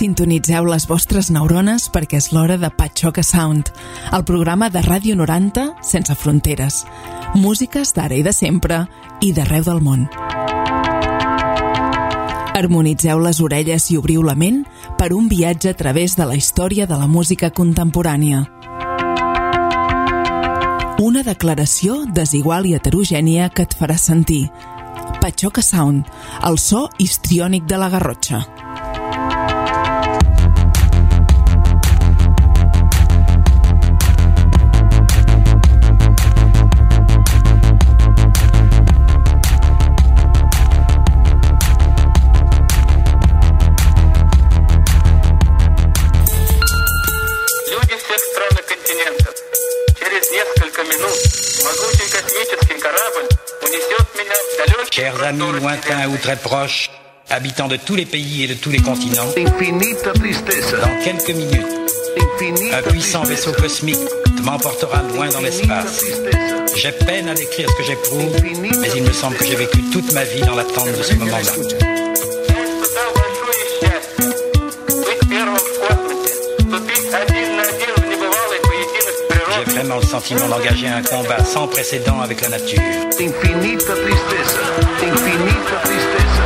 Sintonitzeu les vostres neurones perquè és l'hora de Patxoca Sound, el programa de Ràdio 90 sense fronteres. Músiques d'ara i de sempre i d'arreu del món. Harmonitzeu les orelles i obriu la ment per un viatge a través de la història de la música contemporània. Una declaració desigual i heterogènia que et farà sentir. Patxoca Sound, el so histriònic de la Garrotxa. Chers amis lointains ou très proches, habitants de tous les pays et de tous les continents, dans quelques minutes, un puissant vaisseau cosmique m'emportera loin dans l'espace. J'ai peine à décrire ce que j'éprouve, mais il me semble que j'ai vécu toute ma vie dans l'attente de ce moment-là. J'ai vraiment le sentiment d'engager un combat sans précédent avec la nature. Infinita tristeza, infinita tristeza.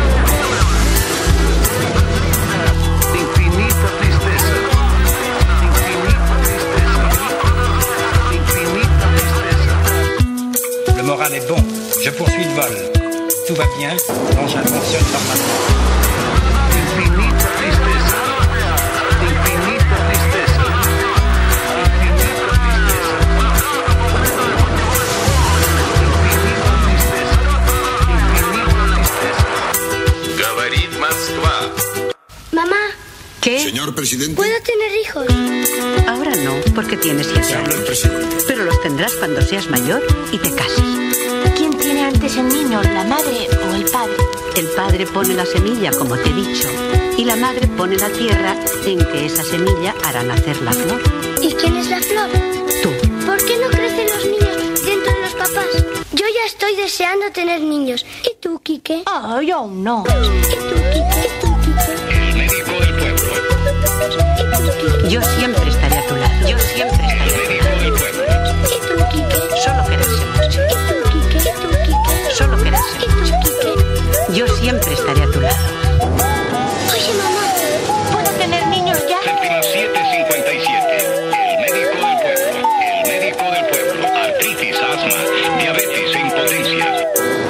Infinita tristeza. Infinita tristeza. Infinita tristeza. Le moral est bon, je poursuis le vol. Tout va bien, l'engin fonctionne normalement. Infinita tristeza. Infinita tristeza. Mamá. ¿Qué? Señor presidente. ¿Puedo tener hijos? Ahora no, porque tienes 7 años. Pero los tendrás cuando seas mayor y te cases. ¿Quién tiene antes el niño, la madre o el padre? El padre pone la semilla, como te he dicho, y la madre pone la tierra en que esa semilla hará nacer la flor. ¿Y quién es la flor? Tú. ¿Por qué no crecen los niños dentro de los papás? Yo ya estoy deseando tener niños. ¿Y tú, Quique? Yo aún no. ¿Y tú, Quique? ¿Y tú, Quique? El médico del pueblo. Yo siempre estaré a tu lado. Yo siempre estaré a tu lado. ¿Y tú, Quique? Solo quererse mucho. ¿Y tú, Quique? ¿Y tú, Quique? Solo quererse ¿Y tú, Quique? Yo siempre estaré a tu lado. Oye, mamá, ¿puedo tener niños ya? Séptima 757. El médico del pueblo. El médico del pueblo. Artritis, asma, diabetes e impotencia.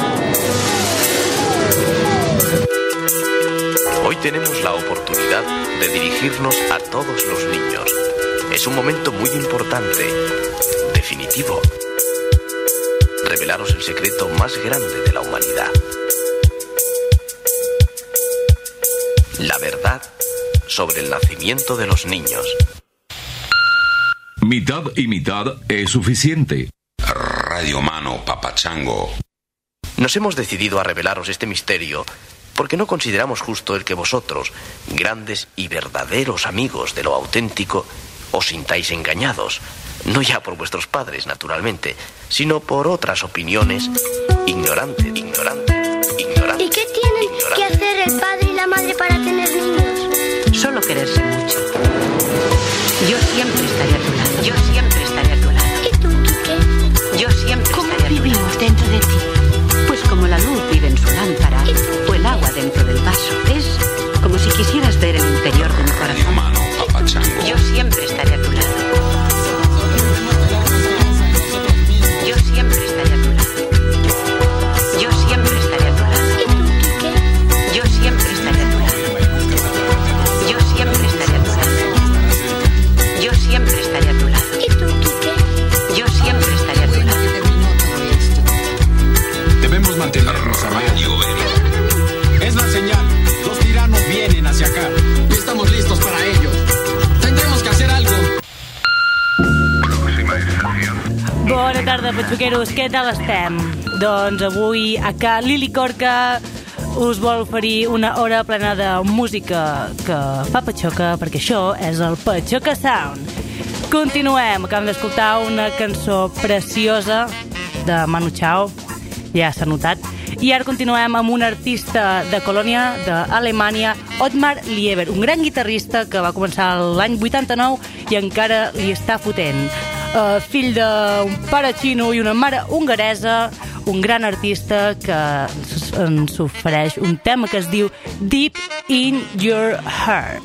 Hoy tenemos la oportunidad de dirigirnos a todos los niños. Es un momento muy importante, definitivo. Revelaros el secreto más grande de la humanidad. La verdad sobre el nacimiento de los niños. Mitad y mitad es suficiente. Radio Mano, Papachango. Nos hemos decidido a revelaros este misterio porque no consideramos justo el que vosotros, grandes y verdaderos amigos de lo auténtico, os sintáis engañados, no ya por vuestros padres, naturalmente, sino por otras opiniones ignorantes. ¿Y qué tienen que hacer el padre y la madre para tener niños? Solo quererse mucho. Yo siempre estaré a tu lado. Yo siempre estaré a tu lado. ¿Y tú, Quique? Yo siempre ¿Cómo estaré a tu lado. vivimos dentro de ti? Pues como la luz vive en su lámpara o el agua dentro del vaso. Es como si quisieras ver el interior de mi Radio corazón. Mano, Papachango. Yo siempre estaré a tu lado. Yo siempre estaré a tu lado. Yo siempre estaré a tu lado. ¿Y tú, Quique? Yo siempre estaré a tu lado. Yo siempre estaré a tu lado. Yo siempre estaré a tu lado. ¿Y tú, Quique? Yo siempre estaré a tu lado. Debemos mantenernos a Radio Verón. Es la señal. Los tiranos vienen hacia acá. Y estamos listos para ello. Tendremos que hacer algo. Bona tarda, patxoqueros, què tal estem? Doncs avui a Ca Lilicorca us vol oferir una hora plena de música que fa patxoca, perquè això és el Patxoca Sound. Continuem, acabem d'escoltar una cançó preciosa de Manu Chao, ja s'ha notat, I ara continuem amb un artista de Colònia, d'Alemanya, Ottmar Lieber, un gran guitarrista que va començar l'any 89 i encara li està fotent. Fill d'un pare xino i una mare hongaresa, un gran artista que ens ofereix un tema que es diu Deep in Your Heart.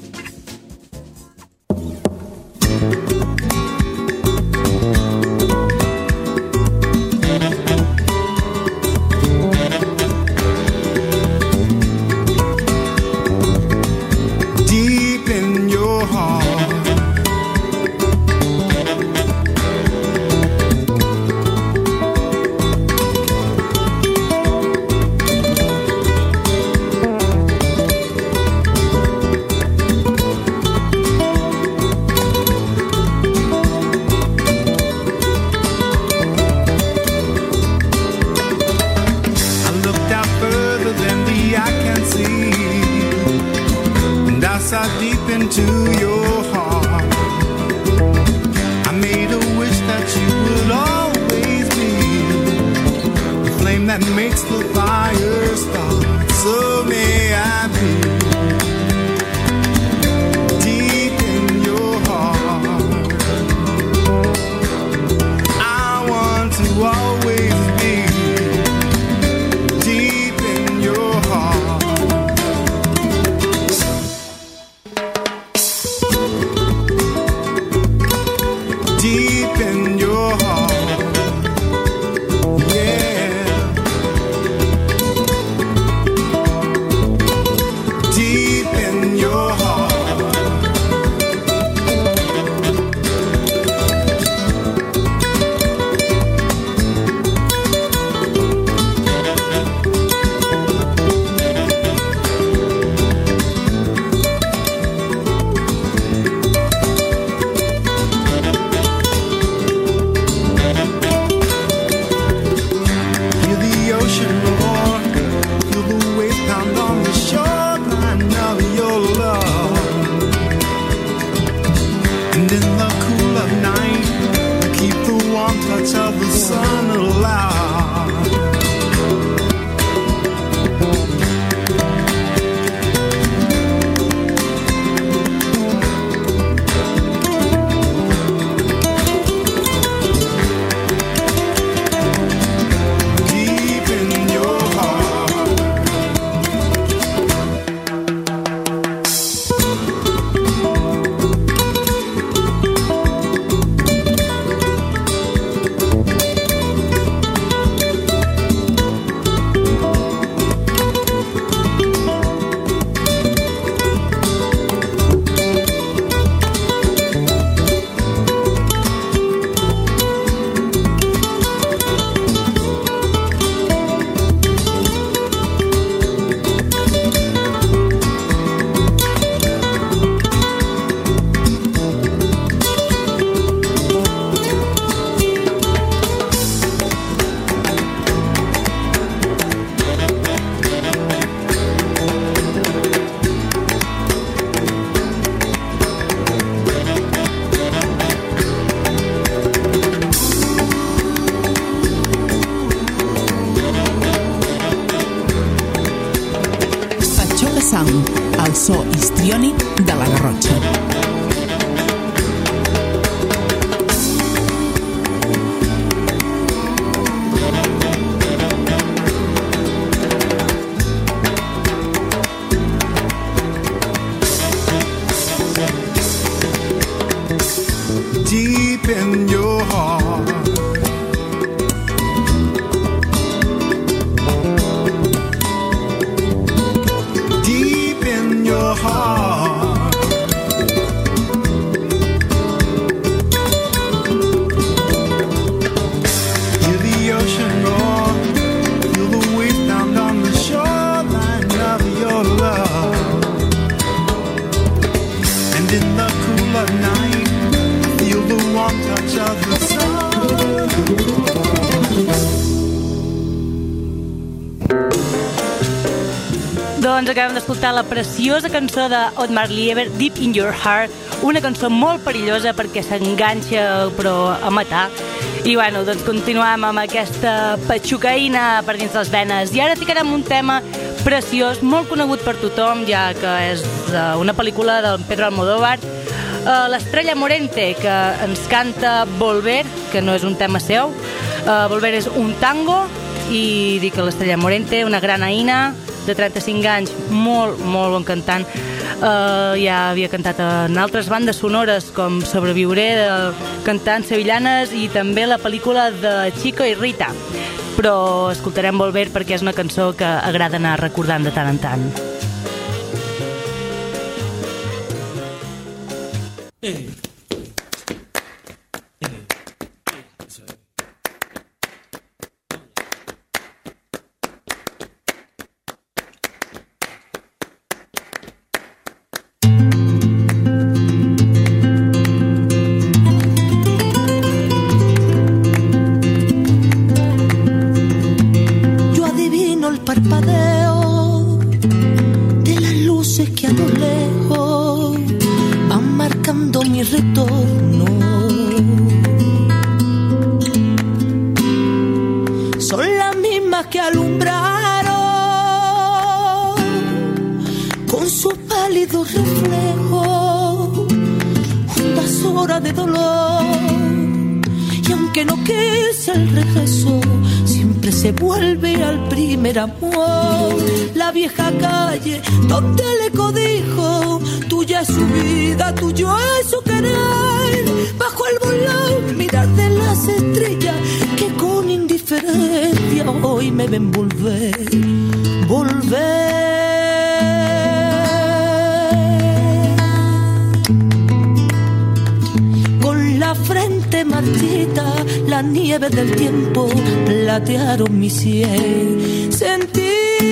Sound, el so histriònic de la Garrotxa. Deep in your heart, deep in your heart, hear the ocean roar, feel the waves down on the shoreline of your love, and in the cool of night feel the warm touch of the sun. Doncs acabem d'escoltar la preciosa cançó de Ottmar Lieber, Deep in Your Heart, una cançó molt perillosa perquè s'enganxa però a matar I bueno, doncs continuem amb aquesta patxucaïna per dins les venes. I ara ficarem un tema preciós, molt conegut per tothom, ja que és una pel·lícula del Pedro Almodóvar, l'Estrella Morente, que ens canta Volver, que no és un tema seu. Volver és un tango, i dic que l'Estrella Morente, una gran aïna de 35 anys, molt, molt bon cantant. Ja havia cantat en altres bandes sonores com Sobreviuré, de cantants sevillanes, i també la pel·lícula de Chico i Rita. Però escoltarem Volver perquè és una cançó que agrada anar recordant de tant en tant. Amor, la vieja calle donde el eco dijo tuya es su vida, tuyo es su querer. Bajo el volón mirar de las estrellas que con indiferencia hoy me ven volver, volver. Con la frente marchita, la nieve del tiempo platearon mi sien. Sentir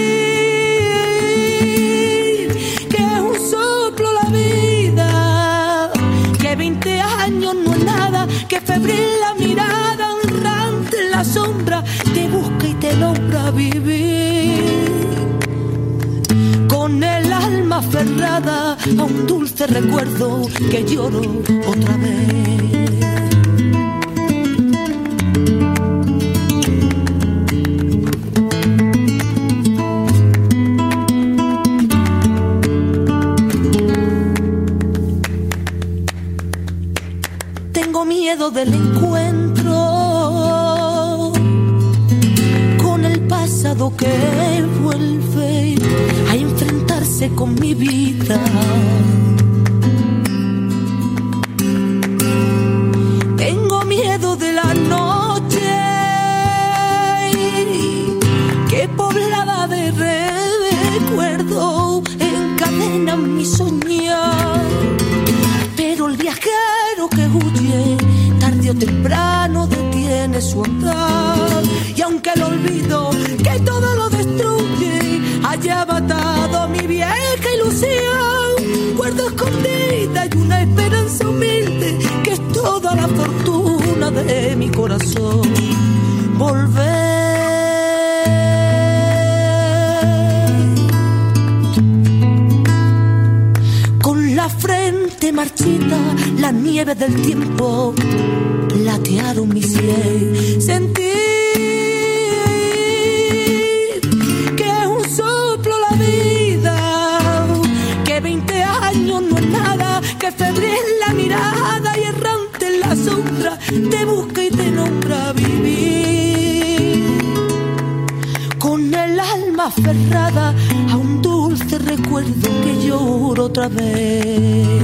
que es un soplo la vida, que 20 años no es nada, que febril la mirada errante en la sombra te busca y te logra vivir. Con el alma aferrada a un dulce recuerdo que lloro otra vez. Del encuentro con el pasado que vuelve a enfrentarse con mi vida. Tengo miedo de la noche que poblada de recuerdo encadena mi soñar. Pero el viajero que huye tarde o temprano detiene su andar, y aunque el olvido que todo lo destruye haya matado mi vieja ilusión, guardo escondida y una esperanza humilde que es toda la fortuna de mi corazón. Volver. Con la frente marchita, la nieve del tiempo platearon mi sien. Sentir que es un soplo la vida, que 20 años no es nada, que febril la mirada y errante en la sombra te busca y te nombra vivir. Con el alma aferrada a un dulce recuerdo que lloro otra vez.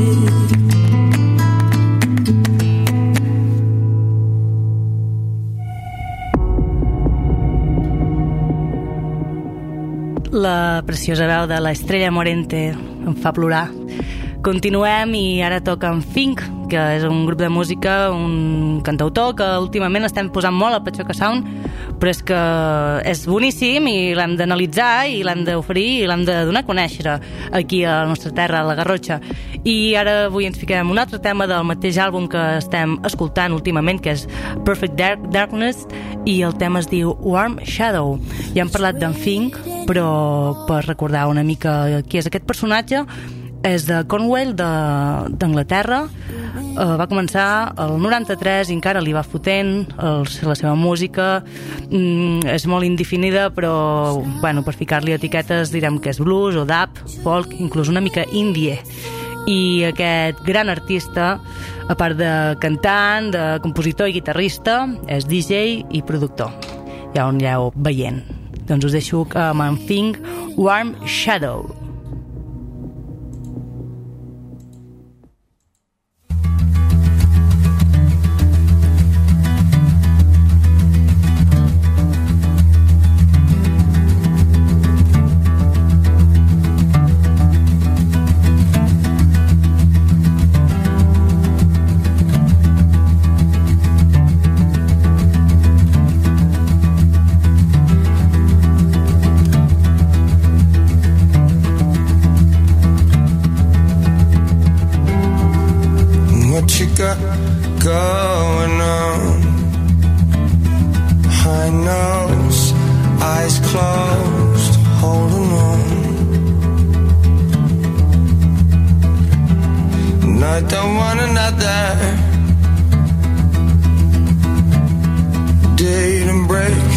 La preciosa veu de l'Estrella Morente em fa plorar. Continuem i ara toca en Fink, que és un grup de música, un cantautor que últimament estem posant molt al Patxoca Sound, però és que és boníssim i l'hem d'analitzar i l'hem d'oferir i l'hem de donar a conèixer aquí a la nostra terra, a la Garrotxa. I ara avui ens fiquem un altre tema del mateix àlbum que estem escoltant últimament, que és Perfect Darkness, i el tema es diu Warm Shadow. Ja hem parlat d'en Fink, però per recordar una mica qui és aquest personatge, és de Cornwall, d'Anglaterra, va començar el 93 i encara li va fotent la seva música. És molt indefinida, però bueno, per ficar-li etiquetes direm que és blues o dub, folk, inclús una mica indie. I aquest gran artista, a part de cantant, de compositor i guitarrista, és DJ i productor. Ja ho aneu veient. Doncs us deixo amb en Think Warm Shadow. Going on, high nose, eyes closed, holding on. And I don't want another date and break.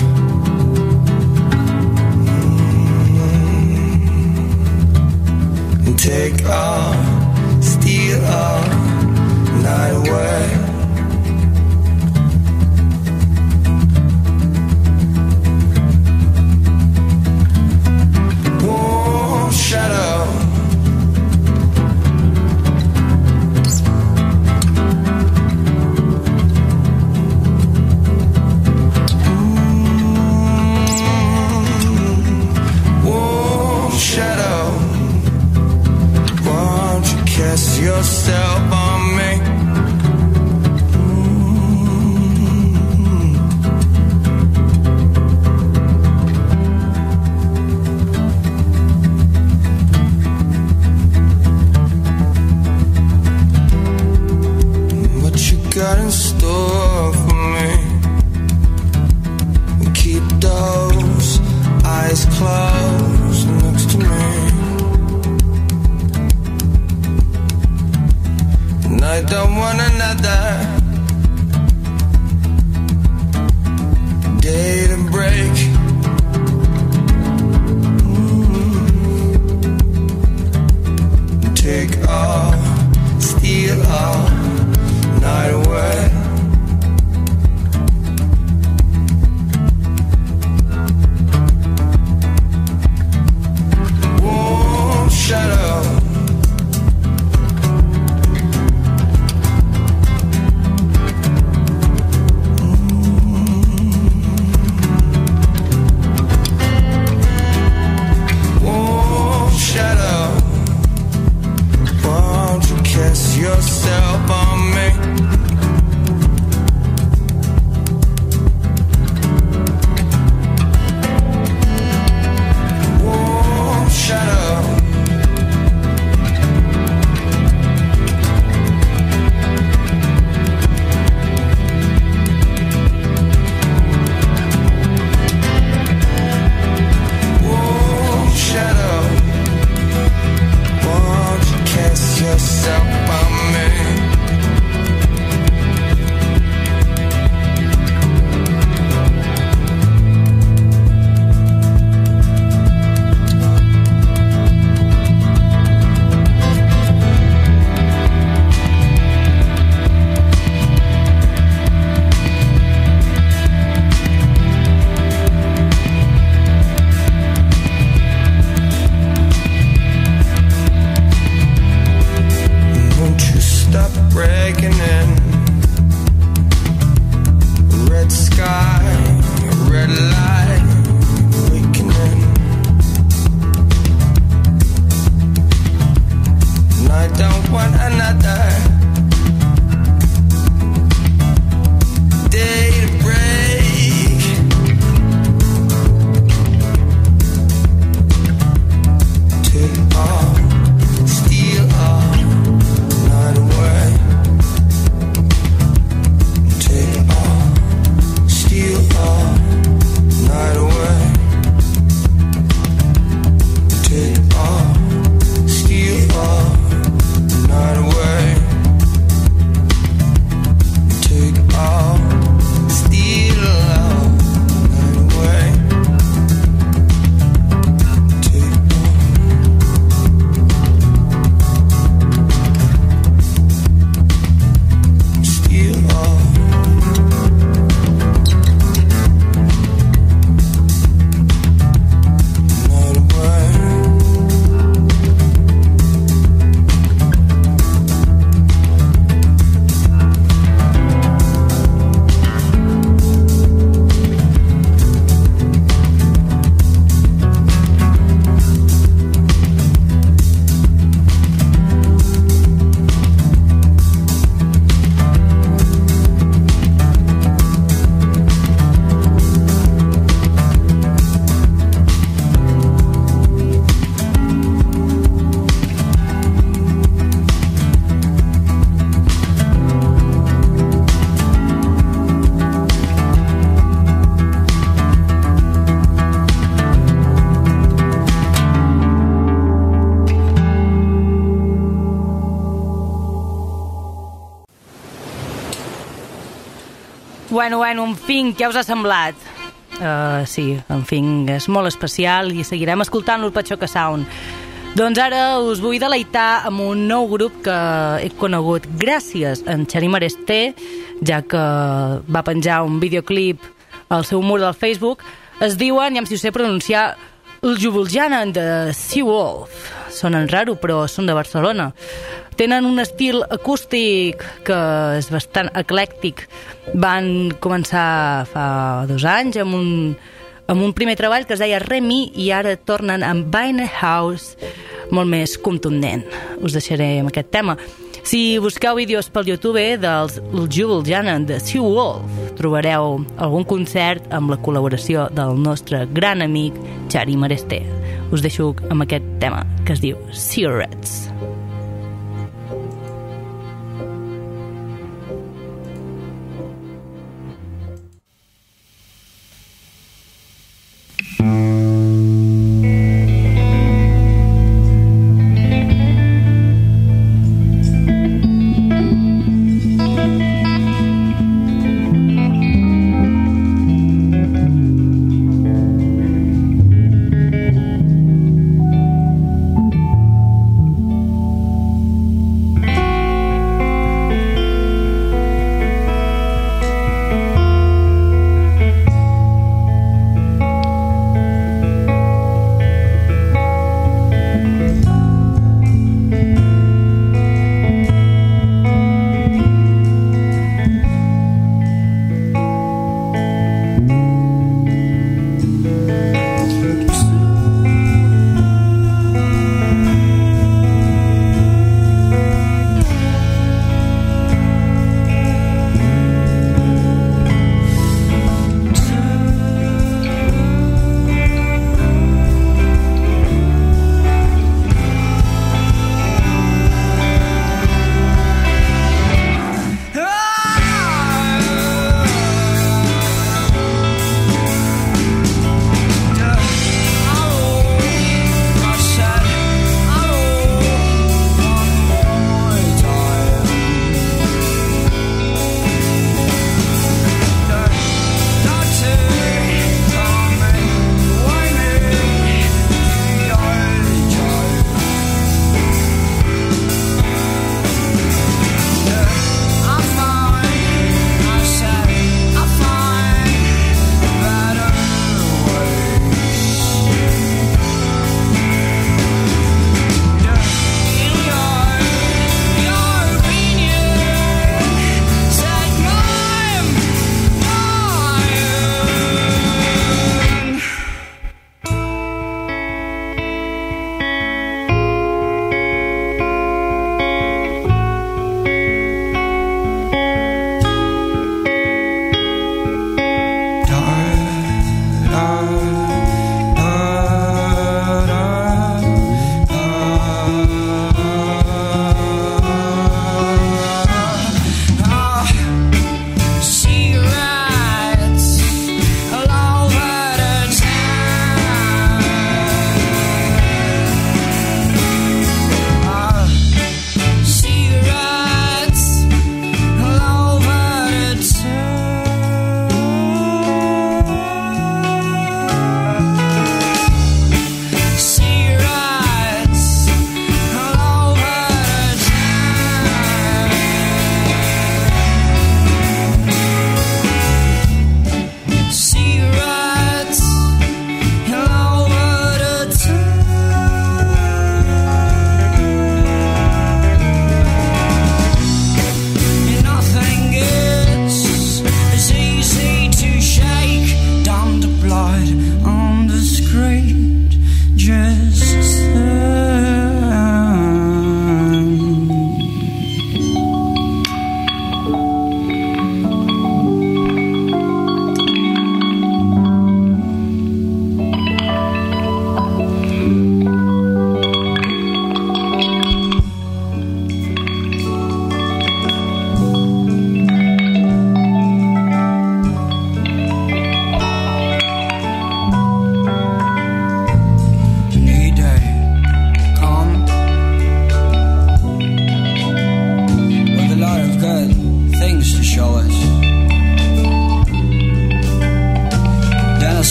And take all, steal all night away. Warm shadow, warm shadow, won't you cast yourself on me? Got in store for me. Keep those eyes closed next to me. And I don't want another day to break. Take all, steal all night away. Warm shadow, Bueno, en fin, què us ha semblat? Sí, en fin, és molt especial i seguirem escoltant-lo al Pachoca Sound. Doncs ara us vull deleitar amb un nou grup que he conegut gràcies a en Xarí Maresté, ja que va penjar un videoclip al seu mur del Facebook. Es diuen, ja si ho sé pronunciar, el Ljubljana de Seawolf. Sonen raro, però són de Barcelona. Tenen un estil acústic que és bastant eclèctic. Van començar fa 2 anys amb un primer treball que es deia Remi i ara tornen amb Vinyl House, molt més contundent. Us deixaré amb aquest tema. Si busqueu vídeos pel YouTube dels Ljubljana de Seawolf, trobareu algun concert amb la col·laboració del nostre gran amic Xarí Maresté. Us deixo amb aquest tema que es diu Cigarettes.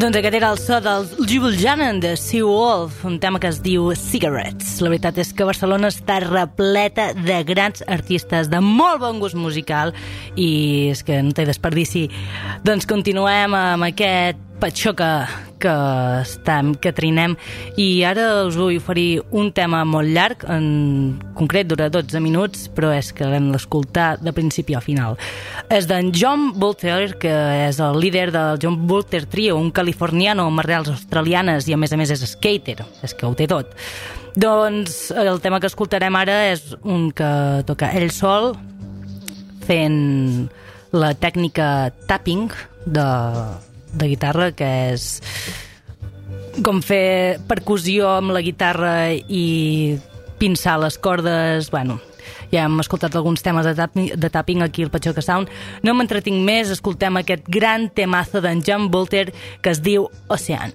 Doncs aquest era el so del Jubal Janan de Sea Wolf, un tema que es diu Cigarettes. La veritat és que Barcelona està repleta de grans artistes de molt bon gust musical i és que no té desperdici. Doncs continuem amb aquest patxoca que trinem i ara us vull oferir un tema molt llarg, en concret dura 12 minuts, però és que l'hem d'escoltar de principi a final. És d'en John Volter, que és el líder del John Volter Trio, un californiano amb arrels australianes i a més és skater, és que ho té tot. Doncs el tema que escoltarem ara és un que toca ell sol fent la tècnica tapping de guitarra, que és com fer percussió amb la guitarra i pinçar les cordes. Bueno, ja hem escoltat alguns temes de tapping aquí al Patxoca Sound. No m'entretinc més, escoltem aquest gran temazo d'en John Volter que es diu Ocean.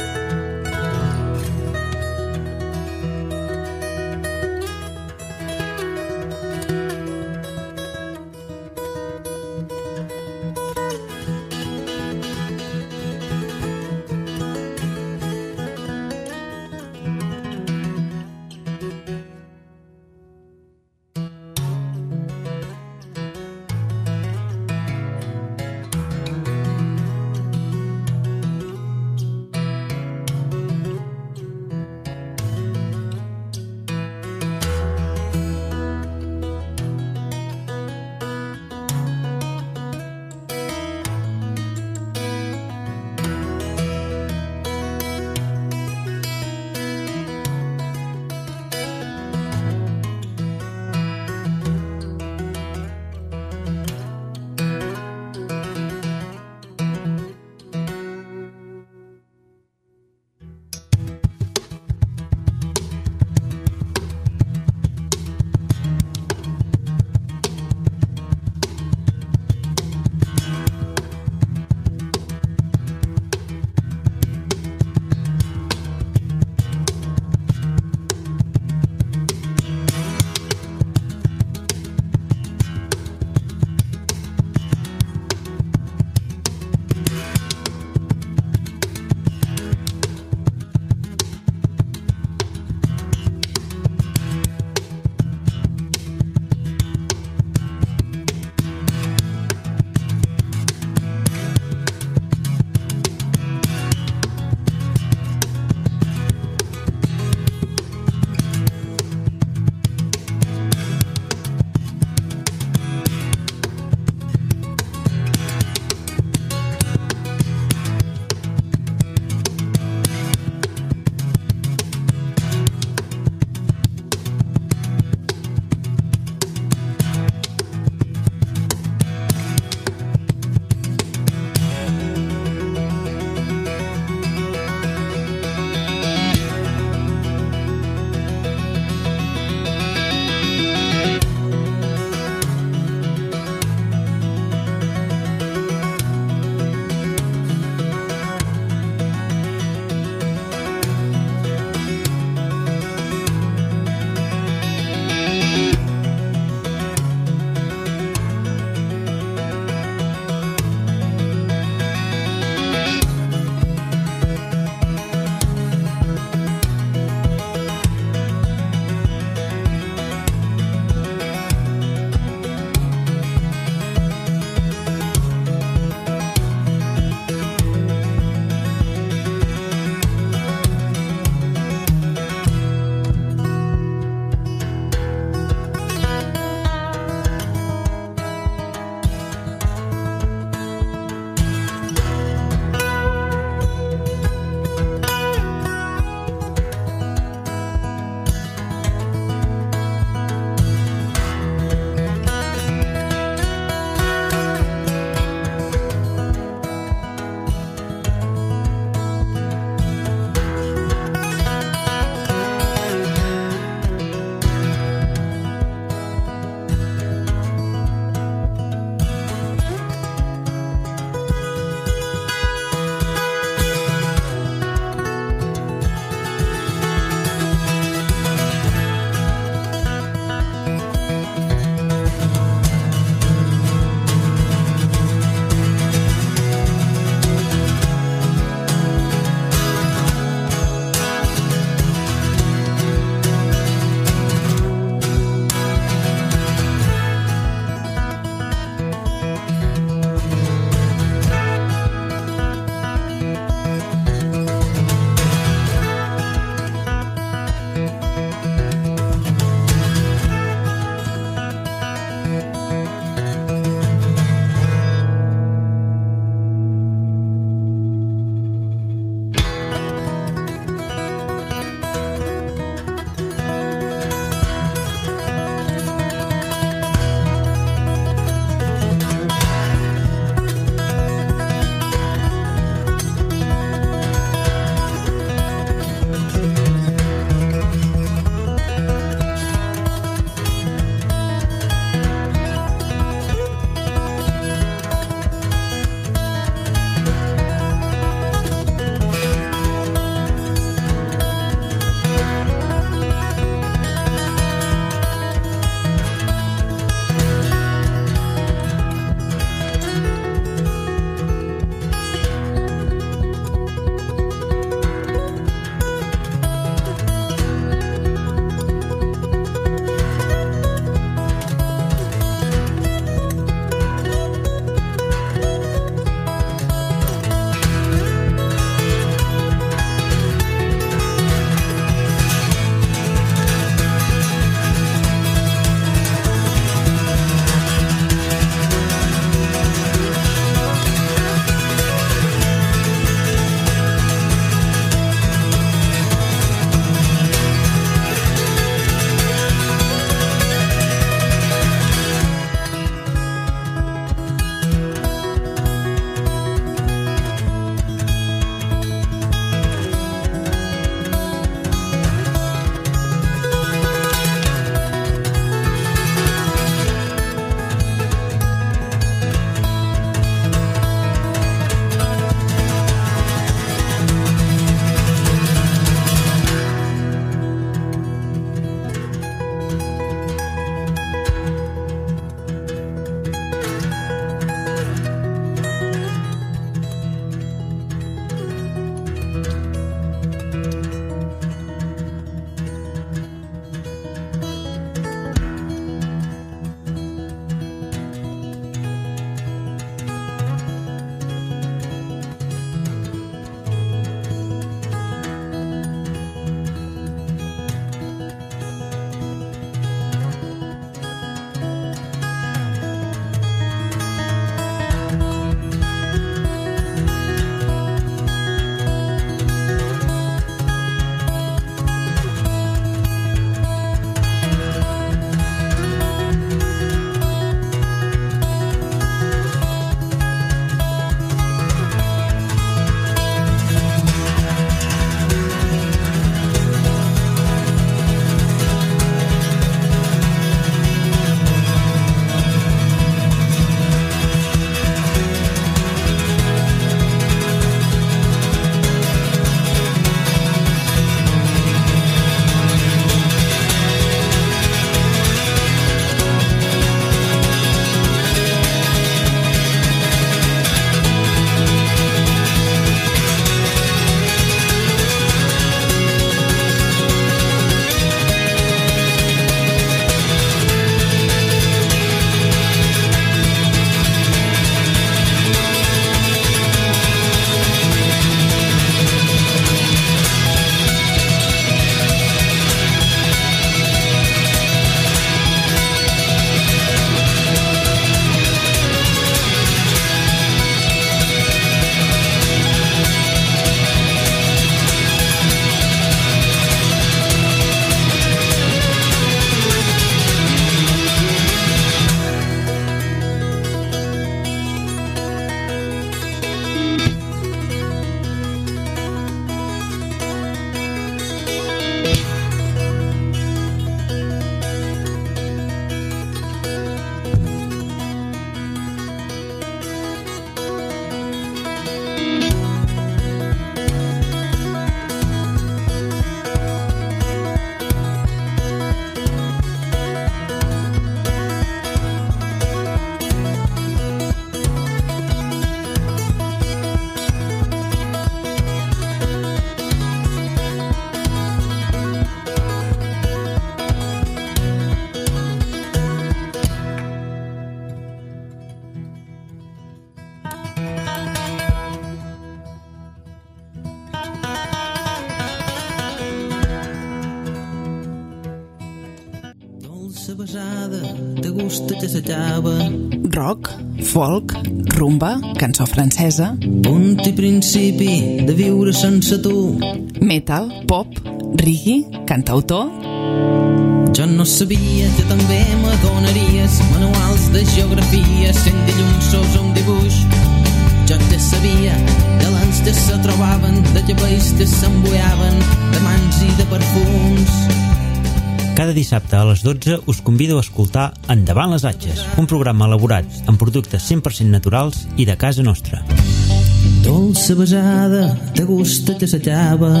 Dolça besada, te gusta que s'acaba. Rock, folk, rumba, cançó francesa. Punt i principi de viure sense tu. Metal, pop, reggae, cantautor. Jo no sabia que també m'adonaries manuals de geografia, sent dilluns sos un dibuix. Jo ja sabia que l'ans ja se trobaven, de cabells que s'embuiaven, de mans i de perfums. Cada dissabte a les 12 us convido a escoltar Endavant les Atxes, un programa elaborat amb productes 100% naturals i de casa nostra. Dolça besada, te gusta que s'acaba.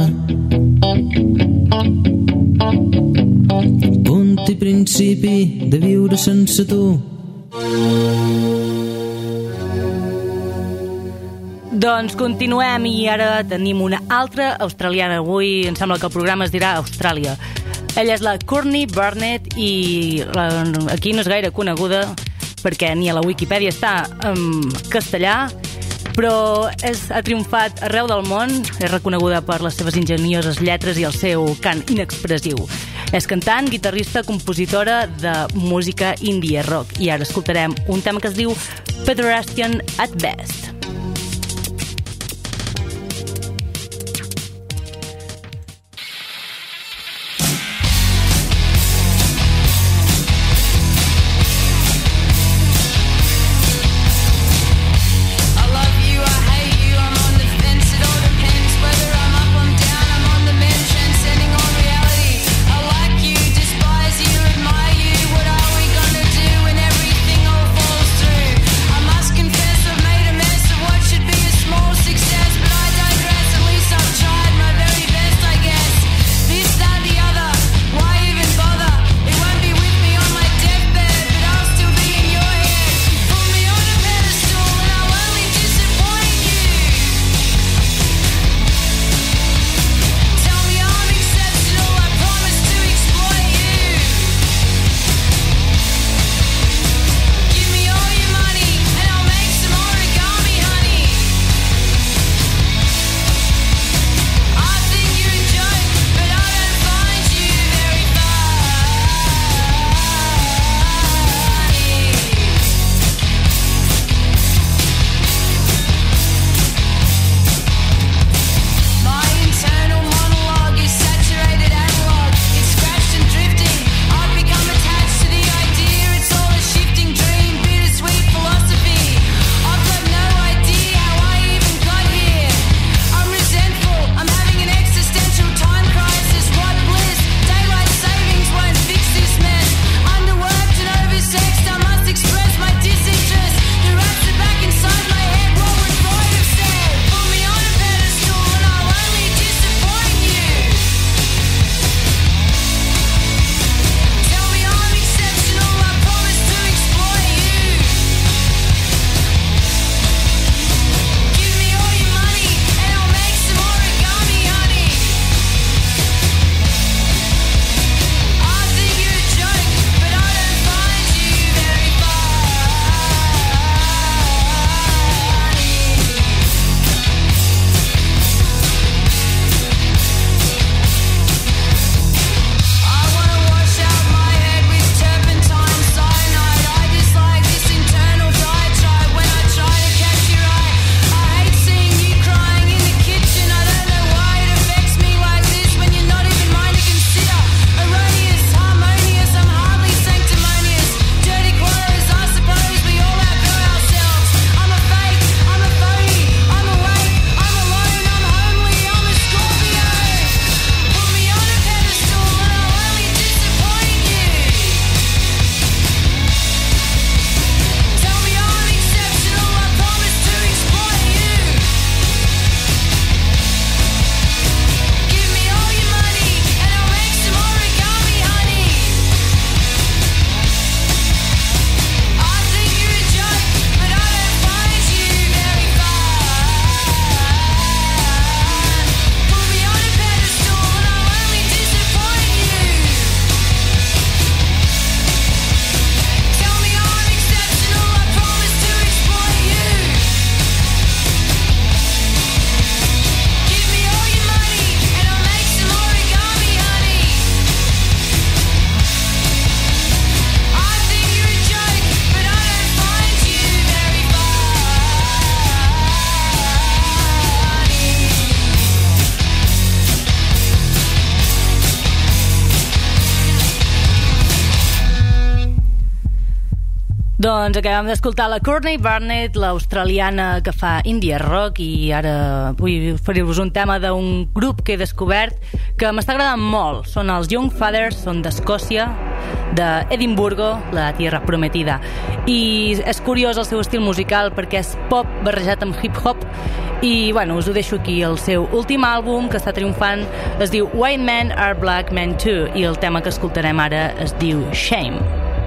Punt i principi de viure sense tu. Doncs continuem i ara tenim una altra australiana. Avui em sembla que el programa es dirà Austràlia. Ella és la Courtney Barnett i aquí no és gaire coneguda perquè ni a la Wikipedia està en castellà, però ha triomfat arreu del món, és reconeguda per les seves ingenioses lletres i el seu cant inexpressiu. És cantant, guitarrista, compositora de música indie rock i ara escoltarem un tema que es diu Pederastion at Best. Confess I've made a mess Doncs acabem d'escoltar la Courtney Barnett, l'australiana que fa indie rock, i ara vull oferir-vos un tema d'un grup que he descobert que m'està agradant molt. Són els Young Fathers, són d'Escòcia, d'Edimburgo, la tierra prometida. I és curiós el seu estil musical perquè és pop barrejat amb hip-hop i, bueno, us ho deixo aquí. El seu últim àlbum, que està triomfant, es diu White Men Are Black Men Too i el tema que escoltarem ara es diu Shame.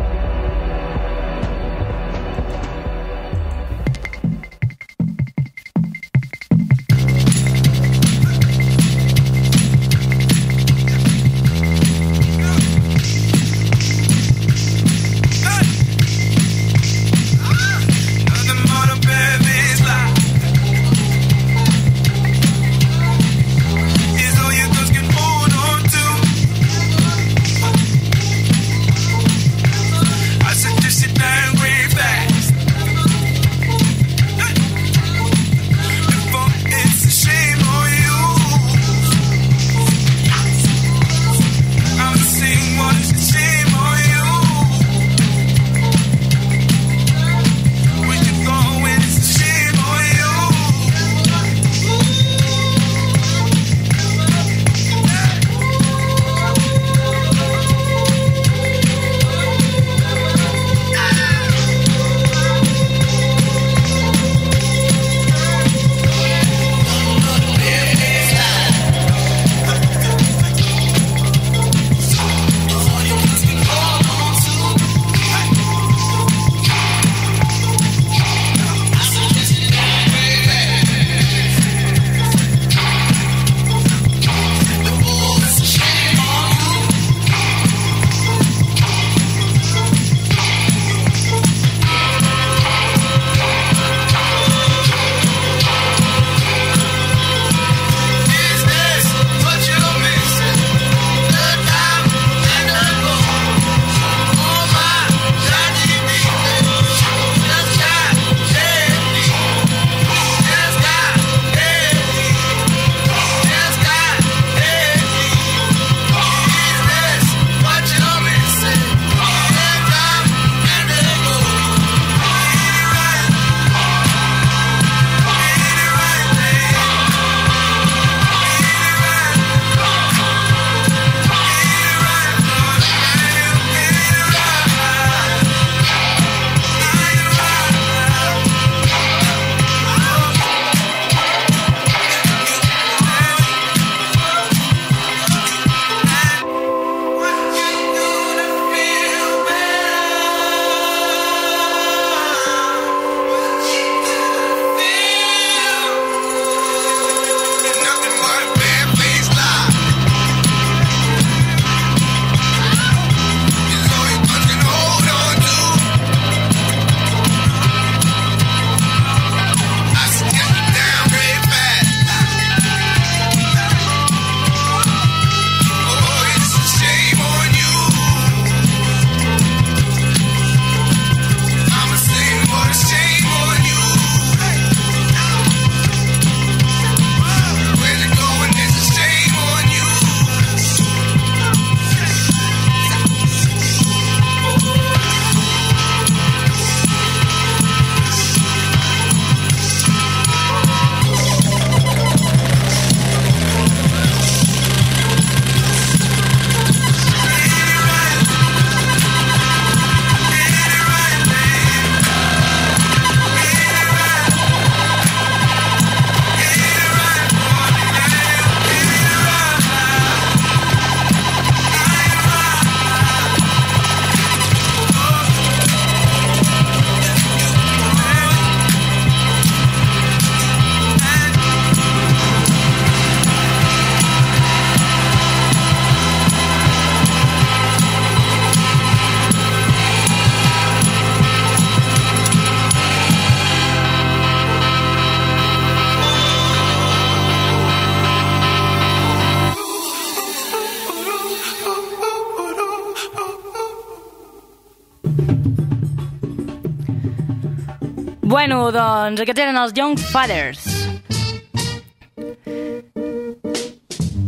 Bueno, doncs aquests eren els Young Fathers.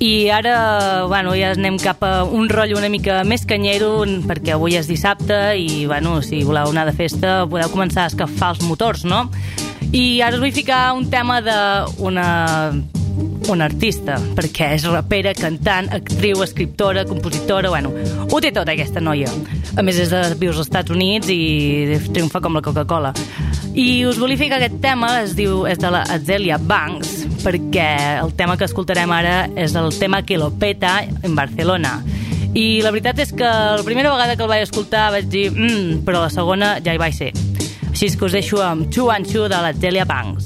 I ara, bueno, ja anem cap a un rotllo una mica més canyero, perquè avui és dissabte i, bueno, si voleu anar de festa podeu començar a escalfar els motors, no? I ara us vull ficar un tema d'una artista, perquè és rapera, cantant, actriu, escriptora, compositora, bueno, ho té tot aquesta noia. A més, viu als Estats Units i triomfa com la Coca-Cola. I us volia ficar aquest tema, és de la Azealia Banks, perquè el tema que escoltarem ara és el tema que lo peta en Barcelona. I la veritat és que la primera vegada que el vaig escoltar vaig dir però la segona ja hi vaig ser. Així és que us deixo amb 212 de l'Azealia Banks.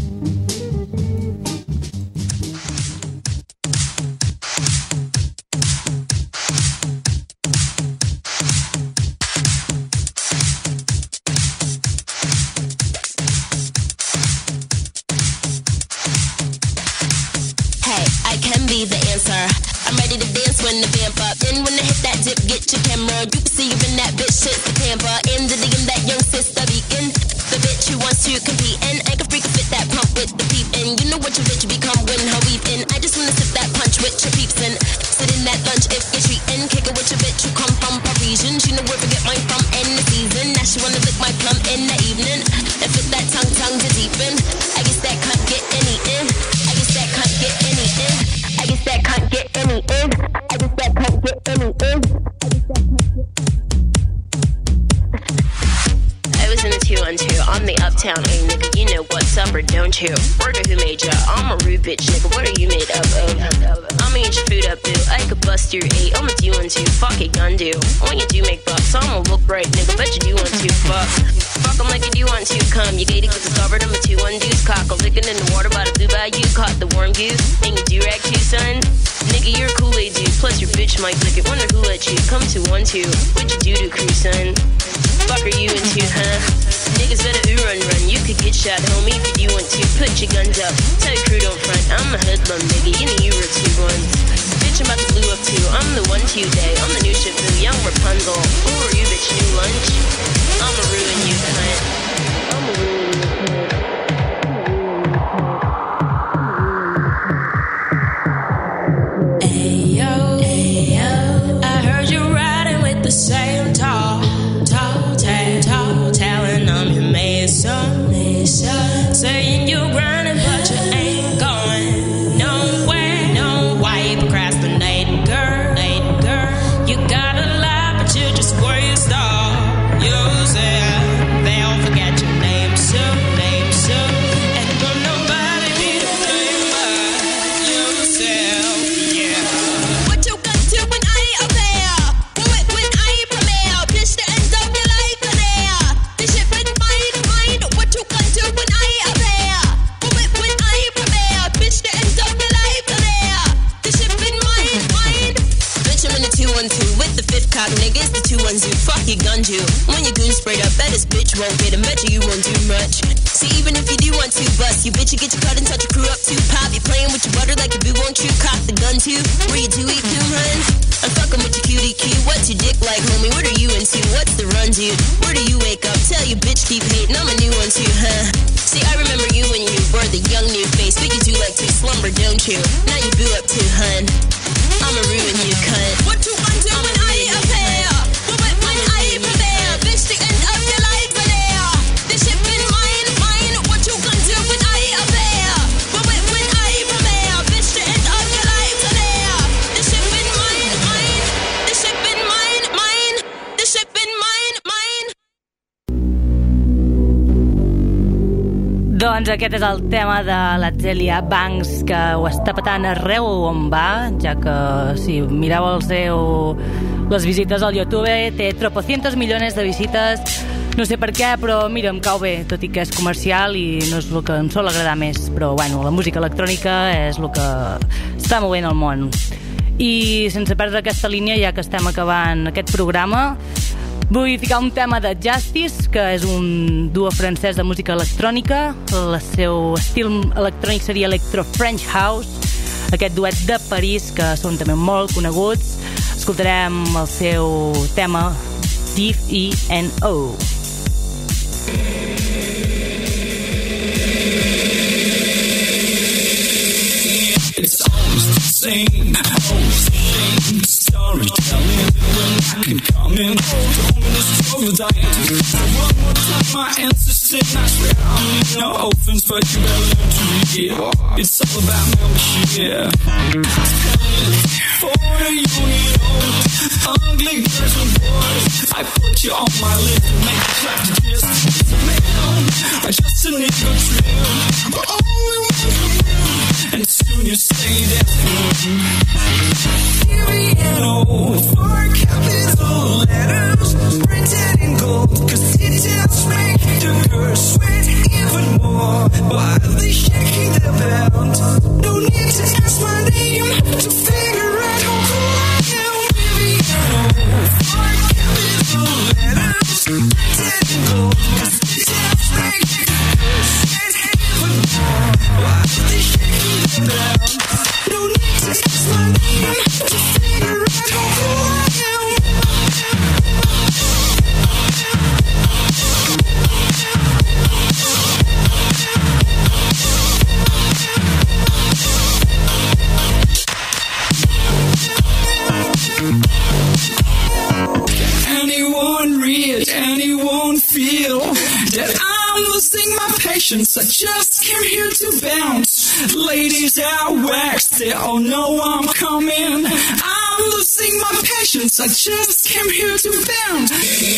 I'm ready to dance when the vamp up. Then when I hit that dip, get your camera. You can see even that bitch shit's the Tampa. In the DM, that young sister beacon. The bitch who wants to compete. And I can freak fit that pump with the peep. And you know what your bitch become when her weeping. I just wanna sip that punch with your peeps. And sit in that lunch if you're treating. Kick it with your bitch who come from Parisian. She know where to get mine from in the season. Now she wanna lick my plum in the evening. And fit that tongue to deepen. I guess that can't get any in. I guess that can't get any in. I guess that can't get any in. I guess that can't get any in. I was in the 212 on the uptown, hey nigga, you know what's up or don't you? Word of who made ya? I'm a rude bitch, nigga, what are you made up of? I'ma eat your food up, boo, I could bust your 8, I'm a 212, fuck it, gun do. When you do make bucks, I'ma look right, nigga, bet you do want to, fuck. Fuck 'em like you do want to, come, you gated, get discovered, I'm a 212's cock, I'm licking in the water by the blue bayou, caught the warm goose, and you do-rag too, son. Nigga, you're a Kool-Aid dude, plus your bitch might lick it, wonder who let you, come to 1-2, what you do to crew, son? Fuck are you into, huh? Niggas better run, you could get shot, homie, if you do want to. Put your guns up, tell your crew don't front. I'm a hoodlum, nigga, you know you were 2-1s. Bitch, I'm about to blue up too, I'm the 1-2 day. I'm the new Shifu, young Rapunzel. Who are you, bitch, new lunch? I'ma ruin you, cunt. I'ma ruin you, cunt. Ayo, ayo, I heard you riding with the same tall talent. I'm your mason, saying you're grinding, but you ain't going nowhere. No, why you procrastinating, girl? You got a lot, but you just waste all yourself. They'll forget your name soon. And don't nobody be the thing but yourself, yeah. What you gonna do when I ain't up there? When I ain't premiere? Bitch, the end of your life in there. This shit been mine. What you gonna do when I ain't up there? When I ain't premiere? Bitch, the end of your life in there. This shit been mine. Bitch, I'm in the 212 with the fifth cock, nigga. It's the 212. Fuck your gun, you. When your goon sprayed up, bet this bitch won't get him. Bet you won't do much. See, even if you do want to bust, you bitch, you get your cut and touch your crew up too. Pop, you playing with your butter like your boo won't you? Cock the gun too. Where you do eat too, hun? I'm fucking with your cutie cue. What's your dick like, homie? What are you into? What's the run, dude? Where do you wake up? Tell your bitch keep hating. I'm a new one too, huh? See, I remember you when you were the young new face, but you do like to slumber, don't you? Now you boo up too, hun. I'ma ruin you, cunt. What you gonna do when I ain't up here? When I ain't prepare? Bitch, the end of your life in there. This shit been mine. What you gonna do when I ain't up here? When I ain't prepare? Bitch, the end of your life in there. This shit been mine. This shit been mine. This shit been mine. Doncs aquest és el tema de l'Azealia Banks, que ho està patant arreu on va, ja que si mireu les visites al YouTube, té tropocientos millones de visites. No sé per què, però mira, em cau bé, tot i que és comercial i no és el que em sol agradar més, però bueno, la música electrònica és el que està movent el món. I sense perdre aquesta línia, ja que estem acabant aquest programa, vull ficar un tema de Justice, que és un duo francès de música electrònica. El seu estil electrònic seria Electro French House. Aquest duet de París, que són també molt coneguts. Escoltarem el seu tema D-E-N-O. It's almost insane. Hosting, storytelling, when I can come in. Told me the struggle dying. So one more time, my ancestors, I swear I mean no offense, but you better learn to read it. It's all about membership. For the union, ugly girls and boys, I put you on my list and make you clap to this. Man, just a nigga trim, but only one for you, and soon you say that's good. Iriano, for capital letters, printed in gold, cause details make the girls sweat even more, while they shaking their belt. No need to ask my name to figure out who I am. Iriano, for capital letters, printed in gold, cause details make the girls sweat even more, while they shaking their belt. No need to ask my name to figure out who I am. Anyone read, anyone feel that I'm losing my patience? I just came here to bounce. Ladies out waxed, they all know I'm coming. I'm losing my patience, I just came here to bounce.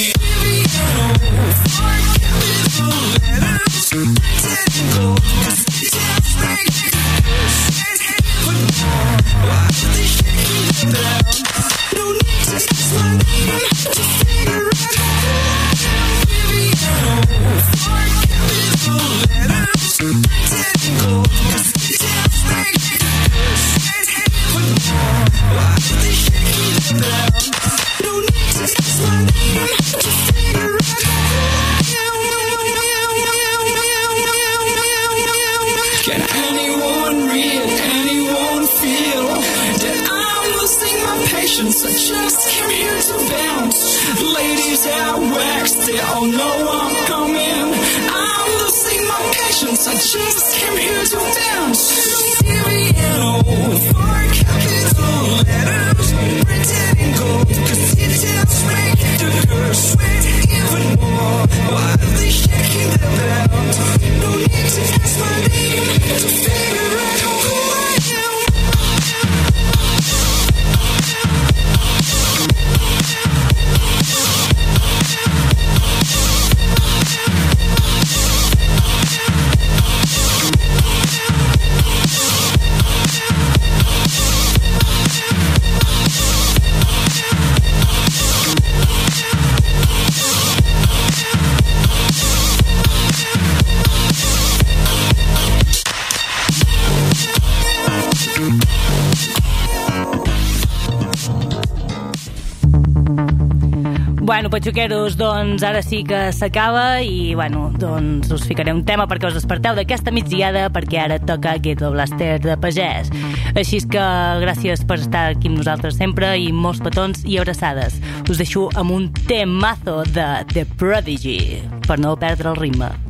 No need to ask my name to figure out who I am. For capital letters, printed in gold, cause details make the girls sweat even more, while they shaking their belt. No need to ask my name to figure out who I am. Can anyone read, anyone feel that I'm losing my patience? I just came here to bounce. Ladies out waxed, they all know I'm coming. I'm losing my patience, I just came here to bounce. Iriano, for capital letters, printed in gold, cause details make the girls sweat even more, while they shaking their belt. No need to ask my name to figure out who I am. Bueno, patxoqueros, doncs ara sí que s'acaba i, bueno, doncs us ficaré un tema perquè us desperteu d'aquesta migdiada, perquè ara toca Ghetto Blaster de Pagès. Així que gràcies per estar aquí amb nosaltres sempre i molts petons i abraçades. Us deixo amb un temazo de The Prodigy per no perdre el ritme.